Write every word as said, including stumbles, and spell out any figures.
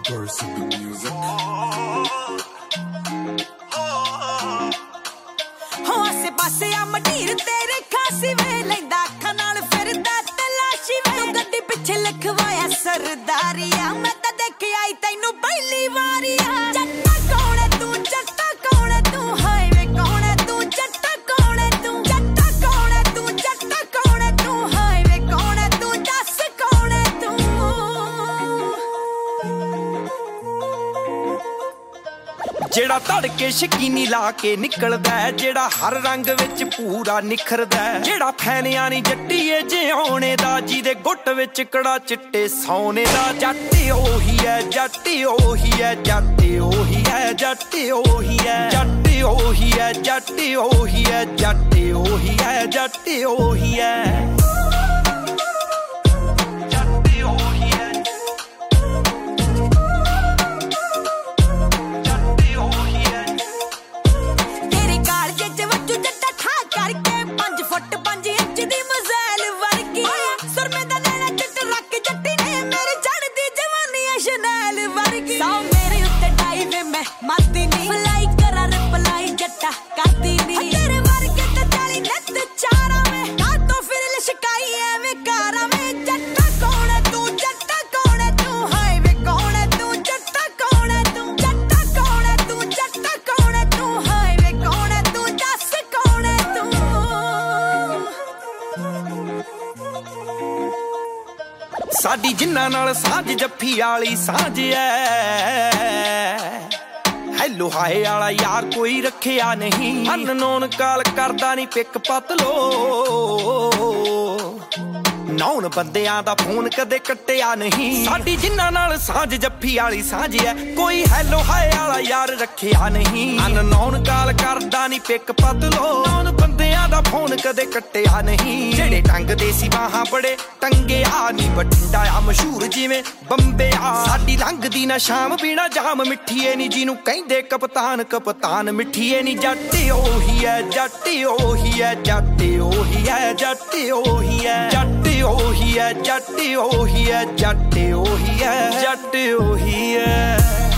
Burst in the music. हो आसे पासे आ मटीर तेरे खासी वे लैंदा अखां नाल फिरदा तलाशी वे तू गड्डी पिछे लिखवाया सरदारिया मैं तां देख आई तैनू पहली वारिया जट्टा कौन है तू जट्टा कौन है तू हाय वे कौन है तू जट्टा कौन है तू जट्टा कौन है तू जट्टा कौन है तू हाय वे कौन है तू दस कौन है तू जेड़ा तड़के शकीनी ला के निकलदा है जेड़ा हर रंग विच पूरा निखरदा है जेड़ा फैनिया नी जट्टीए जिउणे दा जिदे गुट विच कड़ा चिट्टे सोने दा जट्ट ओही है जट्ट ओही है जट्ट ओही है जट्ट ओही है जट्ट ओही है जट्ट ओही है जट्ट ओही है जट्ट ओही है माती नी फ्लाई करा रिप्लाई जट्टा करती नी तेरे वर्गे ते चाली नत चारा में ना तो फिर लिशकाई एवे कारा में जट्टा कौन है तू जट्टा कौन है तू हाय वे कौन है तू जट्टा कौन है तू जट्टा कौन है तू जट्टा कौन है तू हाय वे कौन है तू दस कौन है तू साडी जिन्ना नाल साझ जफ्फी वाली साझ है हेलो हाय आला यार कोई रखिया नहीं अननोन काल करदा नहीं पिक पत लो नौन बंदियां दा फोन कदे कट्टिया नहीं साडी जिन्ना नाल साझ जफ्फी वाली साझ है कोई हेलो हाय आला यार रखिया नहीं अननोन काल करदा नहीं पिक पत लो नौन बंदियां दा फोन कदे कट्टिया नहीं जेड़े टंग दे सी बाहां बड़े टंगे आ नी बठिंडा आ मशहूर जिवें बंबे आ साडी लंघदी ना शाम पीना जाम मिठीए नी जिनू कहंदे कप्तान कप्तान मिठीए नी जट्ट ओही है जट्ट ओही है जट्ट ओही है जट्ट ओही है जट्ट ओही है जट्ट ओही है जट्ट ओही है जट्ट ओही है